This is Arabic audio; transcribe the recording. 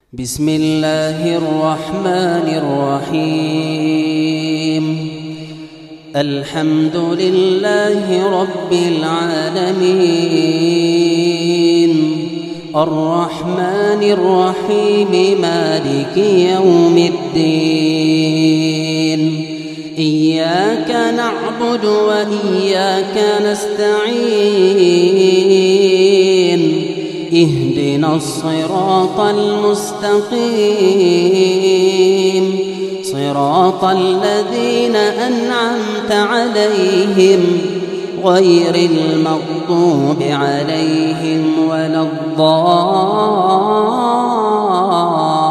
بسم الله الرحمن الرحيم. الحمد لله رب العالمين، الرحمن الرحيم، مالك يوم الدين. إياك نعبد وإياك نستعين، اهدنا الصراط المستقيم، صراط الذين أنعمت عليهم غير المغضوب عليهم ولا الضالين.